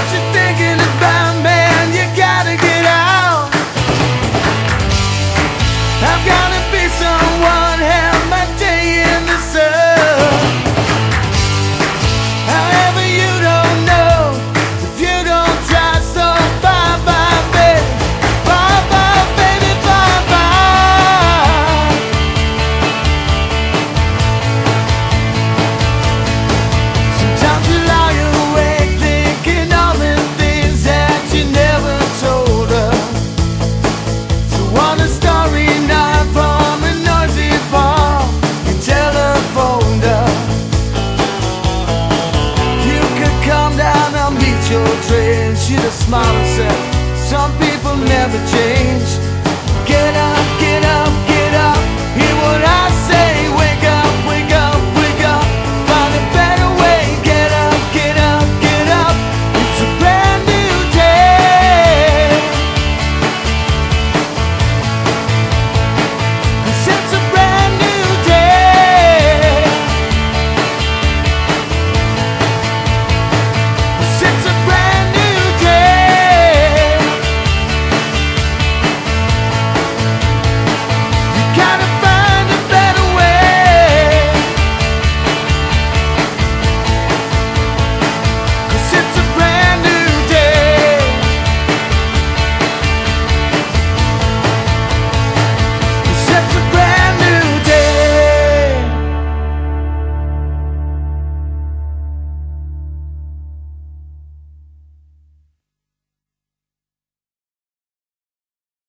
you thinking about, man? You gotta get out. I'm gonna be someone, have my day in the sun. However, you don't know if you don't try, so bye bye, baby. Bye bye, baby, bye bye. Sometimes you lie awake thinking all the things that you never told her. So on a starry night from a noisy bar, you telephoned her. You could come down, I'll meet your train. She'd have smiled and said, some people never change.